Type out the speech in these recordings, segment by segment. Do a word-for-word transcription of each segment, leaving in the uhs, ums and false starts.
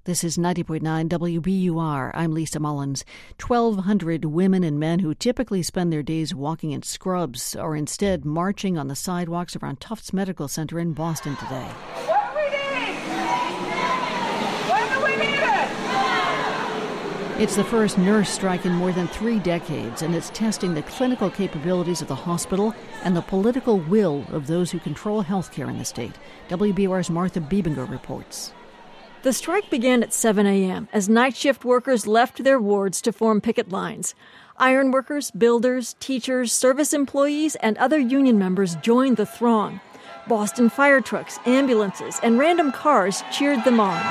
This is ninety point nine W B U R. I'm Lisa Mullins. twelve hundred women and men who typically spend their days walking in scrubs are instead marching on the sidewalks around Tufts Medical Center in Boston today. What do we need? When do we need it? It's the first nurse strike in more than three decades, and it's testing the clinical capabilities of the hospital and the political will of those who control health care in the state. W B U R's Martha Biebinger reports. The strike began at seven a.m. as night shift workers left their wards to form picket lines. Ironworkers, builders, teachers, service employees, and other union members joined the throng. Boston fire trucks, ambulances, and random cars cheered them on.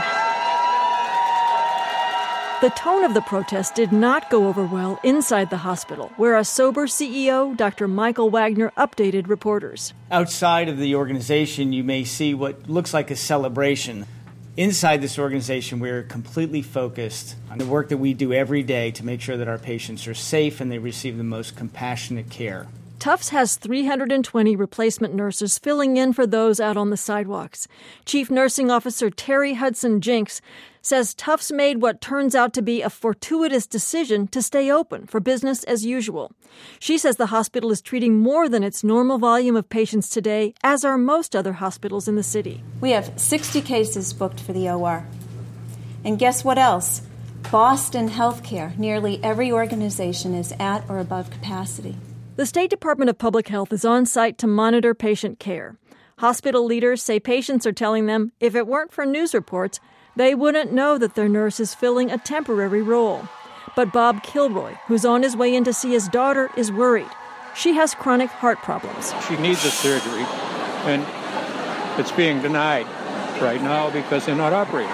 The tone of the protest did not go over well inside the hospital, where a sober C E O, Doctor Michael Wagner, updated reporters. Outside of the organization, you may see what looks like a celebration. Inside this organization, we're completely focused on the work that we do every day to make sure that our patients are safe and they receive the most compassionate care. Tufts has three hundred twenty replacement nurses filling in for those out on the sidewalks. Chief Nursing Officer Terry Hudson Jinks says Tufts made what turns out to be a fortuitous decision to stay open for business as usual. She says the hospital is treating more than its normal volume of patients today, as are most other hospitals in the city. We have sixty cases booked for the O R. And guess what else? Boston Healthcare. Nearly every organization is at or above capacity. The State Department of Public Health is on site to monitor patient care. Hospital leaders say patients are telling them if it weren't for news reports, they wouldn't know that their nurse is filling a temporary role. But Bob Kilroy, who's on his way in to see his daughter, is worried. She has chronic heart problems. She needs a surgery, and it's being denied right now because they're not operating.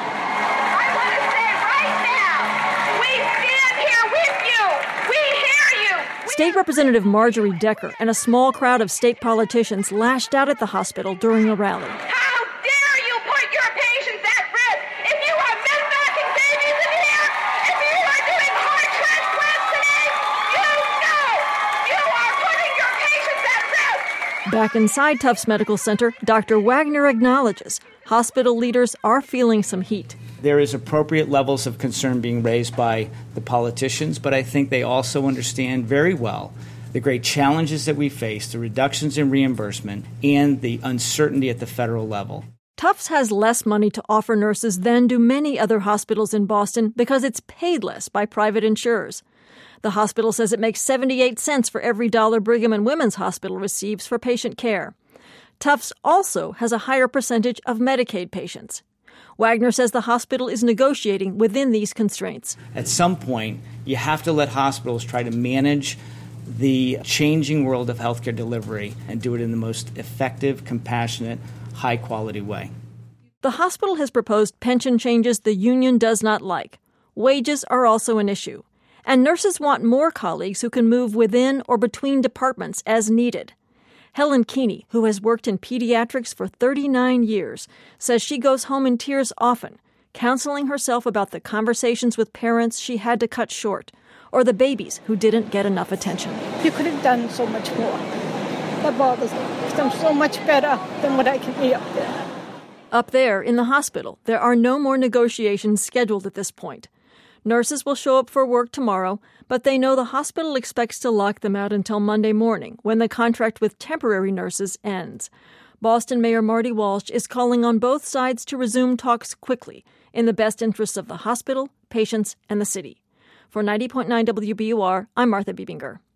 I want to say right now, we stand here with you. We hear you. We State Representative Marjorie Decker and a small crowd of state politicians lashed out at the hospital during a rally. How dare you put your patients at risk? If you are mismatching babies in here, if you are doing heart transplants today, you know you are putting your patients at risk. Back inside Tufts Medical Center, Doctor Wagner acknowledges hospital leaders are feeling some heat. There is appropriate levels of concern being raised by the politicians, but I think they also understand very well the great challenges that we face, the reductions in reimbursement, and the uncertainty at the federal level. Tufts has less money to offer nurses than do many other hospitals in Boston because it's paid less by private insurers. The hospital says it makes seventy-eight cents for every dollar Brigham and Women's Hospital receives for patient care. Tufts also has a higher percentage of Medicaid patients. Wagner says the hospital is negotiating within these constraints. At some point, you have to let hospitals try to manage the changing world of healthcare delivery and do it in the most effective, compassionate, high-quality way. The hospital has proposed pension changes the union does not like. Wages are also an issue. And nurses want more colleagues who can move within or between departments as needed. Helen Keeney, who has worked in pediatrics for thirty-nine years, says she goes home in tears often, counseling herself about the conversations with parents she had to cut short, or the babies who didn't get enough attention. You could have done so much more. That bothers me. I'm so much better than what I can be up there. Up there in the hospital, there are no more negotiations scheduled at this point. Nurses will show up for work tomorrow, but they know the hospital expects to lock them out until Monday morning, when the contract with temporary nurses ends. Boston Mayor Marty Walsh is calling on both sides to resume talks quickly, in the best interests of the hospital, patients, and the city. For ninety point nine W B U R, I'm Martha Biebinger.